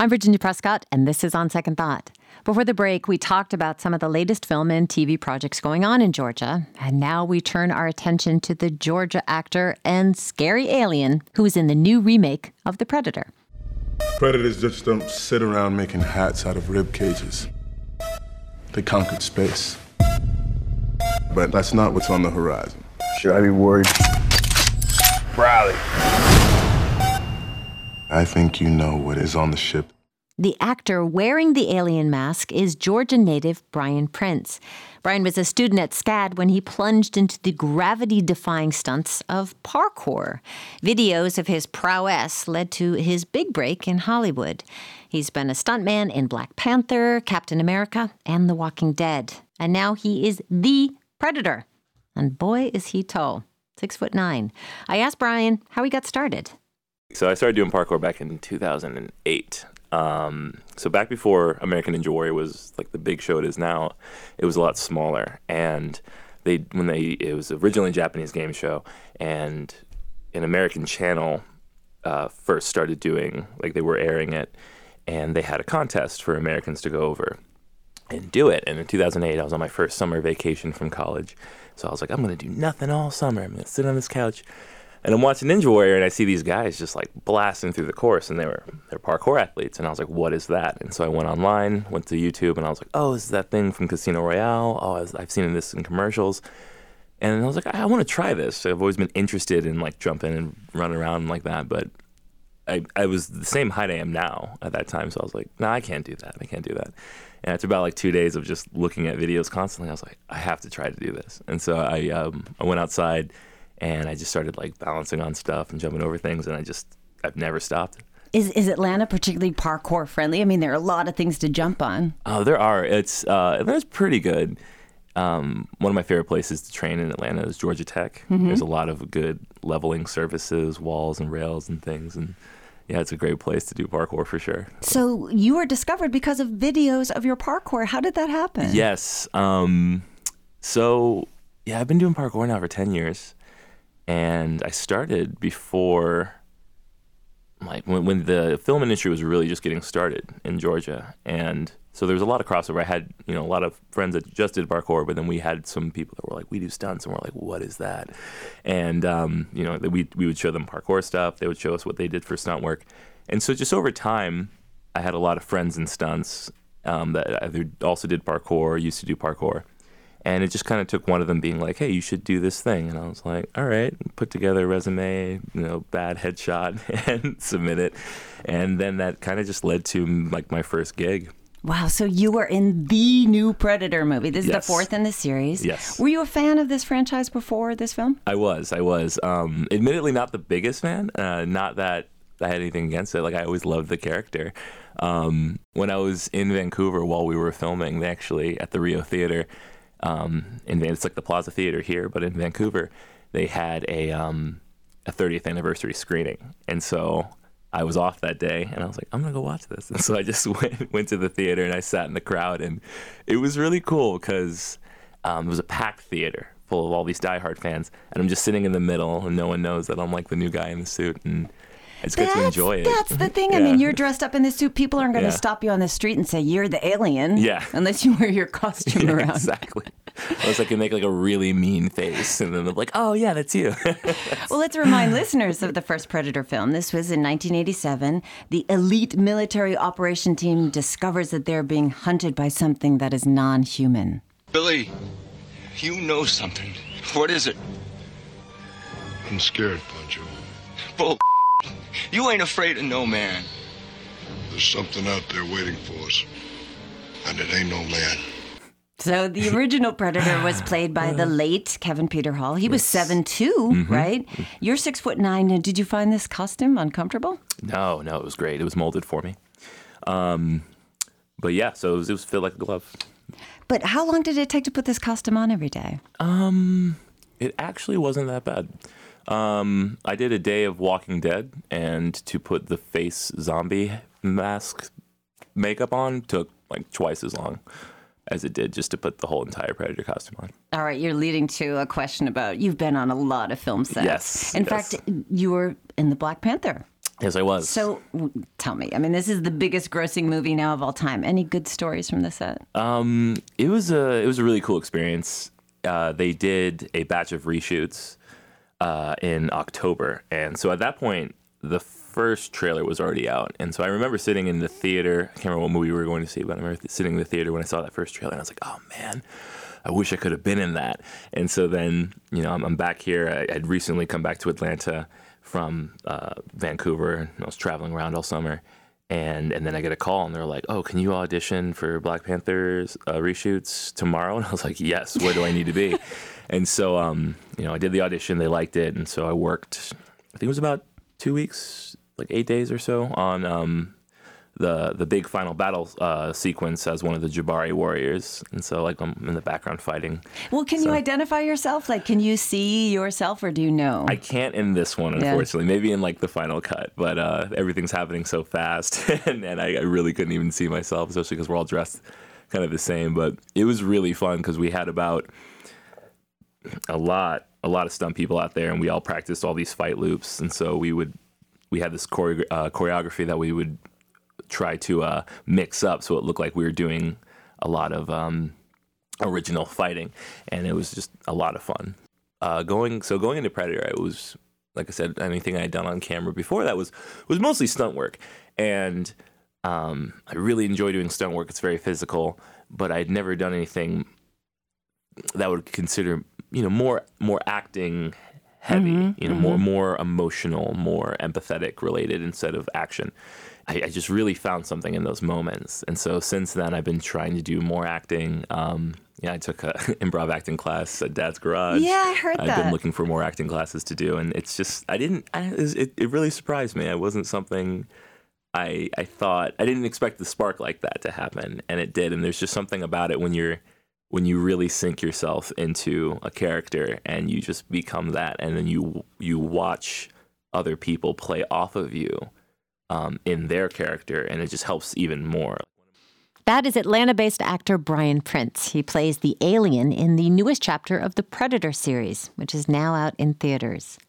I'm Virginia Prescott, and this is On Second Thought. Before the break, we talked about some of the latest film and TV projects going on in Georgia. And now we turn our attention to the Georgia actor and scary alien who is in the new remake of The Predator. Predators just don't sit around making hats out of rib cages. They conquered space. But that's not what's on the horizon. Should I be worried? Riley. I think you know what is on the ship. The actor wearing the alien mask is Georgia native Brian Prince. Brian was a student at SCAD when he plunged into the gravity-defying stunts of parkour. Videos of his prowess led to his big break in Hollywood. He's been a stuntman in Black Panther, Captain America, and The Walking Dead. And now he is the Predator. And boy, is he tall, 6'9". I asked Brian how he got started. So I started doing parkour back in 2008. So back before American Ninja Warrior was like the big show it is now, it was a lot smaller. And it was originally a Japanese game show, and an American channel first started doing, like they were airing it, and they had a contest for Americans to go over and do it. And in 2008, I was on my first summer vacation from college. So I was like, I'm going to do nothing all summer. I'm going to sit on this couch. And I'm watching Ninja Warrior, and I see these guys just like blasting through the course, and they're parkour athletes. And I was like, what is that? And so I went online, went to YouTube, and I was like, oh, this is that thing from Casino Royale. Oh, I've seen this in commercials. And I was like, I want to try this. So I've always been interested in like jumping and running around like that. But I was the same height I am now at that time. So I was like, no, I can't do that. I can't do that. And after about like 2 days of just looking at videos constantly, I was like, I have to try to do this. And so I went outside, and I just started like balancing on stuff and jumping over things, and I've never stopped. Is Atlanta particularly parkour friendly? I mean, there are a lot of things to jump on. Oh, there are. Atlanta's pretty good. One of my favorite places to train in Atlanta is Georgia Tech. Mm-hmm. There's a lot of good leveling surfaces, walls and rails and things, and yeah, it's a great place to do parkour for sure. So you were discovered because of videos of your parkour. How did that happen? Yes. So yeah, I've been doing parkour now for 10 years. And I started before, like, when the film industry was really just getting started in Georgia. And so there was a lot of crossover. I had, a lot of friends that just did parkour, but then we had some people that were like, we do stunts. And we're like, what is that? And, we would show them parkour stuff. They would show us what they did for stunt work. And so just over time, I had a lot of friends in stunts that either also did parkour or used to do parkour. And it just kind of took one of them being like, hey, you should do this thing. And I was like, all right, put together a resume, bad headshot, and submit it. And then that kind of just led to like my first gig. Wow, so you were in the new Predator movie. This is Yes. the fourth in the series. Yes. Were you a fan of this franchise before this film? I was. Admittedly, not the biggest fan. Not that I had anything against it. Like, I always loved the character. When I was in Vancouver while we were filming, they actually, at the Rio Theater, it's like the Plaza Theater here, but in Vancouver, they had a 30th anniversary screening. And so I was off that day, and I was like, I'm going to go watch this. And so I just went to the theater, and I sat in the crowd, and it was really cool because it was a packed theater full of all these diehard fans, and I'm just sitting in the middle, and no one knows that I'm like the new guy in the suit, and it's good to enjoy it. That's the thing. Yeah. I mean, you're dressed up in this suit. People aren't going to Yeah. stop you on the street and say, you're the alien. Yeah. Unless you wear your costume Yeah, around. exactly. Unless I can make like a really mean face, and then they're like, oh, yeah, that's you. Well, let's remind listeners of the first Predator film. This was in 1987. The elite military operation team discovers that they're being hunted by something that is non-human. Billy, you know something. What is it? I'm scared, Pancho. Bull. You ain't afraid of no man. There's something out there waiting for us. And it ain't no man. So the original Predator was played by the late Kevin Peter Hall. He was 7'2", right? You're 6'9", and did you find this costume uncomfortable? No, it was great. It was molded for me. But yeah, so it was feel like a glove. But how long did it take to put this costume on every day? It actually wasn't that bad. I did a day of Walking Dead, and to put the face zombie mask makeup on took like twice as long as it did just to put the whole entire Predator costume on. All right, you're leading to a question about, you've been on a lot of film sets. Yes. In fact, you were in the Black Panther Yes, I was. So tell me, I mean, this is the biggest grossing movie now of all time. Any good stories from the set? It was a really cool experience. They did a batch of reshoots in October, and so at that point, the first trailer was already out. And so I remember sitting in the theater. I can't remember what movie we were going to see, but I remember sitting in the theater when I saw that first trailer, and I was like, "Oh man, I wish I could have been in that." And so then, I'm back here. I'd recently come back to Atlanta from Vancouver, and I was traveling around all summer. And then I get a call, and they're like, "Oh, can you audition for Black Panther's reshoots tomorrow?" And I was like, "Yes, where do I need to be?" And so, I did the audition. They liked it, and so I worked, I think it was about 2 weeks, like 8 days or so, on the big final battle sequence as one of the Jabari warriors. And so, like, I'm in the background fighting. Well, can you identify yourself? Like, can you see yourself, or do you know? I can't in this one, unfortunately. Maybe in, like, the final cut. But everything's happening so fast, and I really couldn't even see myself, especially because we're all dressed kind of the same. But it was really fun because we had about a lot of stunt people out there, and we all practiced all these fight loops. And so we had this choreography that we would try to mix up so it looked like we were doing a lot of original fighting, and it was just a lot of fun. Going into Predator, it was, like I said, anything I had done on camera before that was mostly stunt work, and I really enjoy doing stunt work. It's very physical, but I'd never done anything that would consider more acting heavy, more emotional, more empathetic related instead of action. I just really found something in those moments. And so since then, I've been trying to do more acting. I took an improv acting class at Dad's Garage. Yeah, I heard that. I've been looking for more acting classes to do. And it's just, it really surprised me. It wasn't something I thought, I didn't expect the spark like that to happen. And it did. And there's just something about it when you really sink yourself into a character and you just become that. And then you watch other people play off of you in their character, and it just helps even more. That is Atlanta-based actor Brian Prince. He plays the alien in the newest chapter of the Predator series, which is now out in theaters.